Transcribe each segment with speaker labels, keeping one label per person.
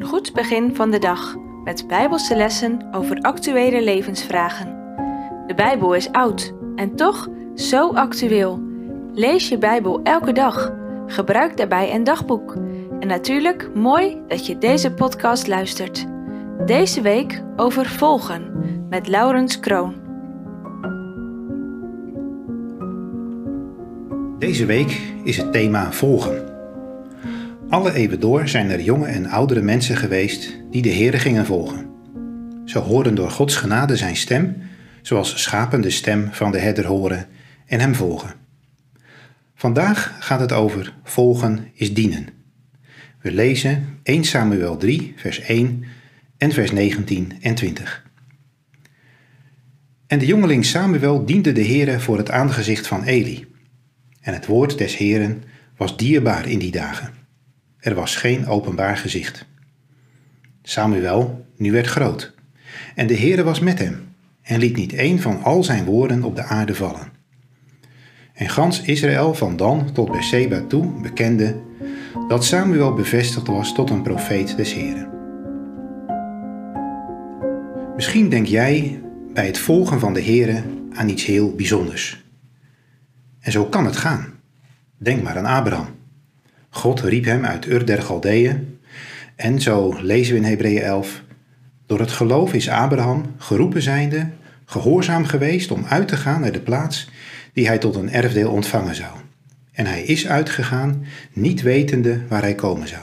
Speaker 1: goed begin van de dag met Bijbelse lessen over actuele levensvragen. De Bijbel is oud en toch zo actueel. Lees je Bijbel elke dag. Gebruik daarbij een dagboek. En natuurlijk mooi dat je deze podcast luistert. Deze week over volgen met Laurens Kroon.
Speaker 2: Deze week is het thema volgen. Alle eeuwen door zijn er jonge en oudere mensen geweest die de Heere gingen volgen. Ze hoorden door Gods genade zijn stem, zoals schapen de stem van de herder horen en hem volgen. Vandaag gaat het over volgen is dienen. We lezen 1 Samuel 3 vers 1 en vers 19 en 20. En de jongeling Samuel diende de Heere voor het aangezicht van Eli. En het woord des Heeren was dierbaar in die dagen. Er was geen openbaar gezicht. Samuel nu werd groot. En de Heere was met hem. En liet niet één van al zijn woorden op de aarde vallen. En gans Israël van Dan tot Berseba toe bekende dat Samuel bevestigd was tot een profeet des Heeren. Misschien denk jij bij het volgen van de Heere aan iets heel bijzonders. En zo kan het gaan. Denk maar aan Abraham. God riep hem uit Ur der Galdeeën. En zo lezen we in Hebreeën 11. Door het geloof is Abraham, geroepen zijnde, gehoorzaam geweest om uit te gaan naar de plaats die hij tot een erfdeel ontvangen zou. En hij is uitgegaan, niet wetende waar hij komen zou.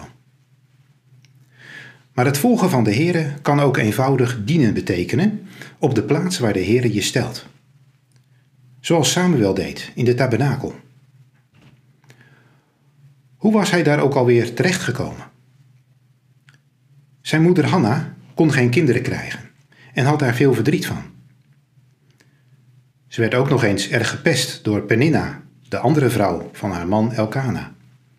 Speaker 2: Maar het volgen van de Heere kan ook eenvoudig dienen betekenen op de plaats waar de Heere je stelt. Zoals Samuel deed in de tabernakel. Hoe was hij daar ook alweer terechtgekomen? Zijn moeder Hanna kon geen kinderen krijgen en had daar veel verdriet van. Ze werd ook nog eens erg gepest door Peninna, de andere vrouw van haar man Elkana.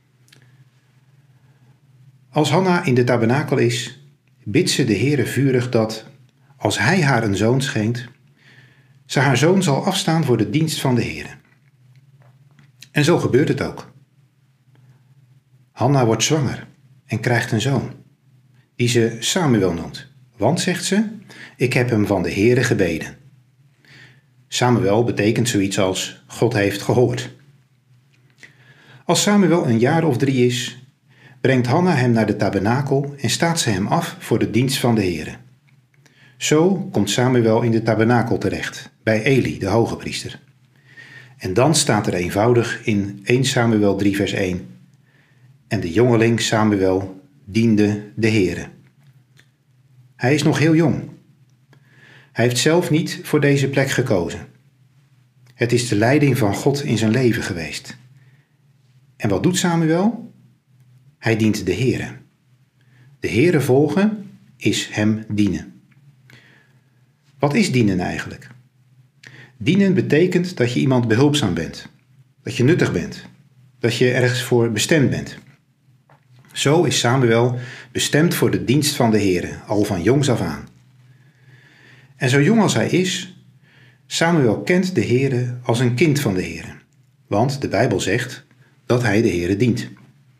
Speaker 2: Als Hanna in de tabernakel is, bidt ze de Heere vurig dat, als hij haar een zoon schenkt, ze haar zoon zal afstaan voor de dienst van de Heere. En zo gebeurt het ook. Hanna wordt zwanger en krijgt een zoon, die ze Samuel noemt. Want, zegt ze, ik heb hem van de Heere gebeden. Samuel betekent zoiets als God heeft gehoord. Als Samuel een jaar of 3 is, brengt Hanna hem naar de tabernakel en staat ze hem af voor de dienst van de Heere. Zo komt Samuel in de tabernakel terecht, bij Eli, de hogepriester. En dan staat er eenvoudig in 1 Samuel 3 vers 1. En de jongeling Samuel diende de Heere. Hij is nog heel jong. Hij heeft zelf niet voor deze plek gekozen. Het is de leiding van God in zijn leven geweest. En wat doet Samuel? Hij dient de Heere. De Heere volgen is hem dienen. Wat is dienen eigenlijk? Dienen betekent dat je iemand behulpzaam bent. Dat je nuttig bent. Dat je ergens voor bestemd bent. Zo is Samuel bestemd voor de dienst van de Heere, al van jongs af aan. En zo jong als hij is, Samuel kent de Heere als een kind van de Heere. Want de Bijbel zegt dat hij de Heere dient.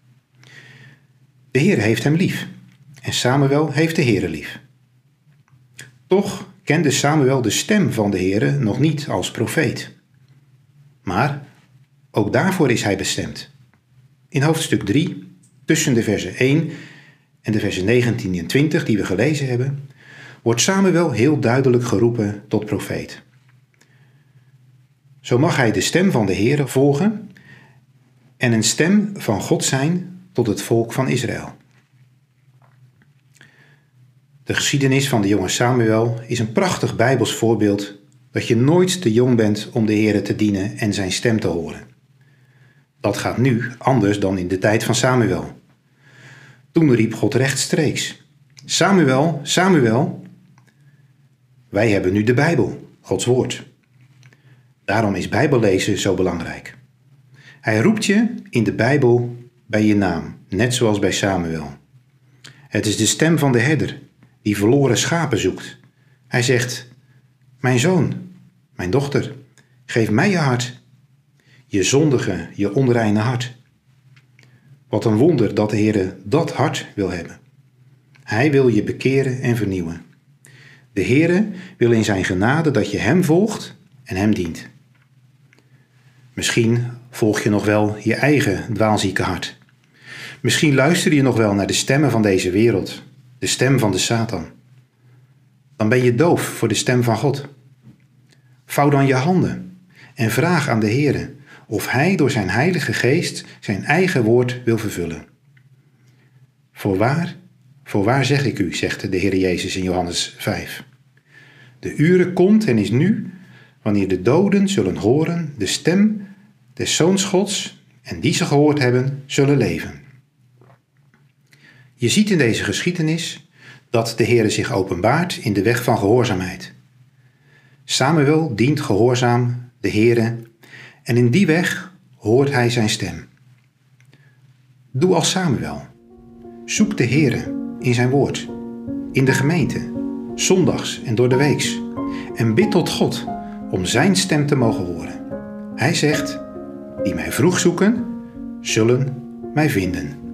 Speaker 2: De Heere heeft hem lief. En Samuel heeft de Heere lief. Toch kende Samuel de stem van de Heere nog niet als profeet. Maar ook daarvoor is hij bestemd. In hoofdstuk 3, tussen de versen 1 en de versen 19 en 20 die we gelezen hebben, wordt Samuel heel duidelijk geroepen tot profeet. Zo mag hij de stem van de Heere volgen en een stem van God zijn tot het volk van Israël. De geschiedenis van de jonge Samuel is een prachtig Bijbels voorbeeld dat je nooit te jong bent om de Heere te dienen en zijn stem te horen. Dat gaat nu anders dan in de tijd van Samuel. Toen riep God rechtstreeks: Samuel, Samuel. Wij hebben nu de Bijbel, Gods woord. Daarom is Bijbellezen zo belangrijk. Hij roept je in de Bijbel bij je naam, net zoals bij Samuel. Het is de stem van de herder die verloren schapen zoekt. Hij zegt: mijn zoon, mijn dochter, geef mij je hart. Je zondige, je onreine hart. Wat een wonder dat de Heere dat hart wil hebben. Hij wil je bekeren en vernieuwen. De Heere wil in zijn genade dat je hem volgt en hem dient. Misschien volg je nog wel je eigen dwaalzieke hart. Misschien luister je nog wel naar de stemmen van deze wereld, de stem van de Satan. Dan ben je doof voor de stem van God. Vouw dan je handen en vraag aan de Heere of hij door zijn Heilige Geest zijn eigen woord wil vervullen. Voorwaar zeg ik u, zegt de Heer Jezus in Johannes 5. De uren komt en is nu, wanneer de doden zullen horen de stem des Zoons Gods en die ze gehoord hebben, zullen leven. Je ziet in deze geschiedenis dat de Heere zich openbaart in de weg van gehoorzaamheid. Samuel dient gehoorzaam de Heere en in die weg hoort hij zijn stem. Doe als Samuel. Zoek de Heere in zijn woord, in de gemeente, zondags en door de weeks, en bid tot God om zijn stem te mogen horen. Hij zegt, die mij vroeg zoeken, zullen mij vinden.